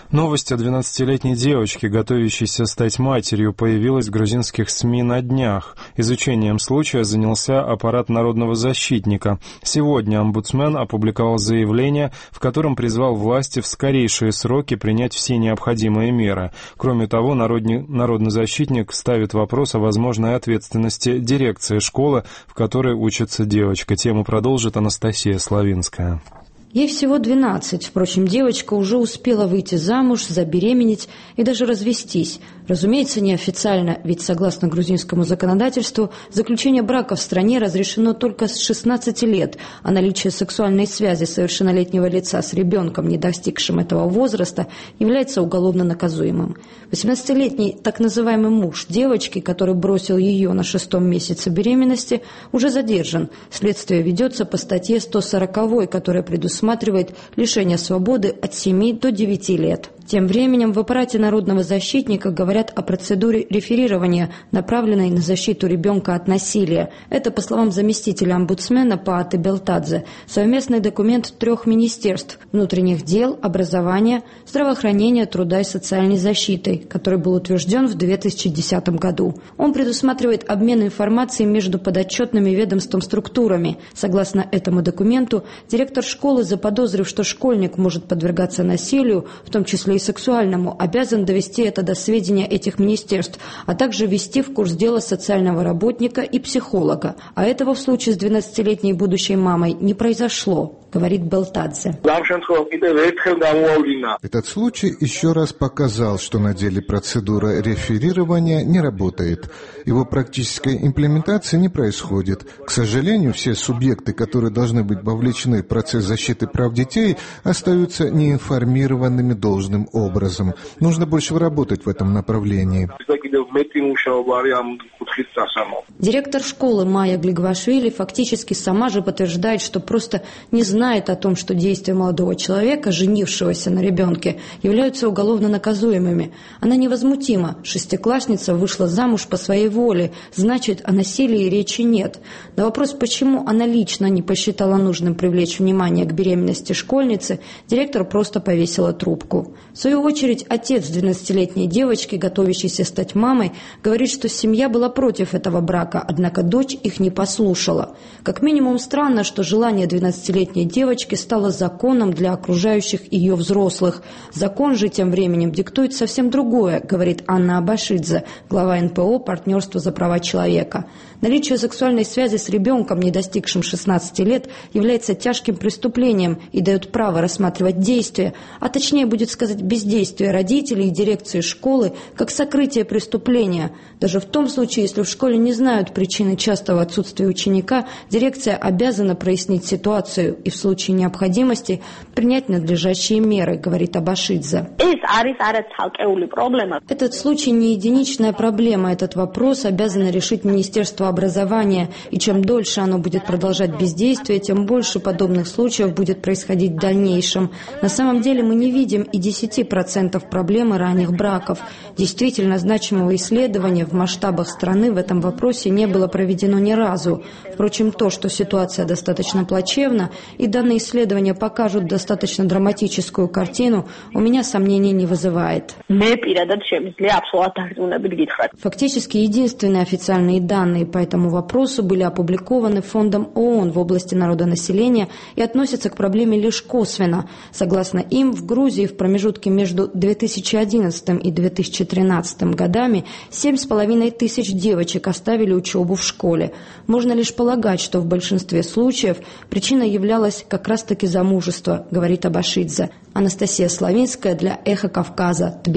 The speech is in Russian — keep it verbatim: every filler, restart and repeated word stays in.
Новость о двенадцатилетней девочке, готовящейся стать матерью, появилась в грузинских СМИ на днях. Изучением случая занялся аппарат народного защитника. Сегодня омбудсмен опубликовал заявление, в котором призвал власти в скорейшие сроки принять все необходимые меры. Кроме того, народный, народный защитник ставит вопрос о возможной ответственности дирекции школы, в которой учится девочка. Тему продолжит Анастасия Славинская. Ей всего двенадцать, впрочем, девочка уже успела выйти замуж, забеременеть и даже развестись. Разумеется, неофициально, ведь согласно грузинскому законодательству заключение брака в стране разрешено только с шестнадцати лет, а наличие сексуальной связи совершеннолетнего лица с ребенком, не достигшим этого возраста, является уголовно наказуемым. восемнадцатилетний так называемый муж девочки, который бросил ее на шестом месяце беременности, уже задержан. Следствие ведется по статье сто сороковой, которая предусматривает лишение свободы от семи до девяти лет. Тем временем в аппарате народного защитника говорят о процедуре реферирования, направленной на защиту ребенка от насилия. Это, по словам заместителя омбудсмена Пааты Белтадзе, совместный документ трех министерств – внутренних дел, образования, здравоохранения, труда и социальной защиты, который был утвержден в две тысячи десятом году. Он предусматривает обмен информацией между подотчетными ведомством структурами. Согласно этому документу, директор школы, заподозрив, что школьник может подвергаться насилию, в том числе и сексуальному, обязан довести это до сведения этих министерств, а также ввести в курс дела социального работника и психолога. А этого в случае с двенадцатилетней будущей мамой не произошло, говорит Белтадзе. Этот случай еще раз показал, что на деле процедура реферирования не работает. Его практической имплементации не происходит. К сожалению, все субъекты, которые должны быть вовлечены в процесс защиты прав детей, остаются неинформированными должным образом. Нужно больше работать в этом направлении. Директор школы Майя Глигвашвили фактически сама же подтверждает, что просто не знает о том, что действия молодого человека, женившегося на ребенке, являются уголовно наказуемыми. Она невозмутима. Шестиклассница вышла замуж по своей воле, значит, о насилии речи нет. На вопрос, почему она лично не посчитала нужным привлечь внимание к беременности школьницы, директор просто повесила трубку. В свою очередь, отец двенадцатилетней девочки, готовящейся стать мамой, говорит, что семья была против этого брака, однако дочь их не послушала. Как минимум странно, что желание двенадцатилетней девочки стало законом для окружающих ее взрослых. Закон же тем временем диктует совсем другое, говорит Анна Абашидзе, глава эн пэ о «Партнерство за права человека». Наличие сексуальной связи с ребенком, не достигшим шестнадцати лет, является тяжким преступлением и дает право рассматривать действия, а точнее будет сказать бездействие родителей и дирекции школы как сокрытие преступления. Даже в том случае, если в школе не знают причины частого отсутствия ученика, дирекция обязана прояснить ситуацию и в случае необходимости принять надлежащие меры, говорит Абашидзе. Этот случай не единичная проблема. Этот вопрос обязано решить Министерство образования, и чем дольше оно будет продолжать бездействие, тем больше подобных случаев будет происходить в дальнейшем. На самом деле мы не видим и десяти процентов проблемы ранних браков. Действительно значимого исследования в масштабах страны в этом вопросе не было проведено ни разу. Впрочем, то, что ситуация достаточно плачевна, и данные исследования покажут достаточно драматическую картину, у меня сомнений не вызывает. Фактически единственные официальные данные по этому вопросу были опубликованы Фондом ООН в области народонаселения и относятся к проблеме лишь косвенно. Согласно им, в Грузии в промежутке между две тысячи одиннадцатым и две тысячи тринадцатым годами семь с половиной тысяч девочек оставили учебу в школе. Можно лишь полагать, что в большинстве случаев причиной являлось как раз-таки замужество, говорит Абашидзе. Анастасия Славинская для «Эхо Кавказа».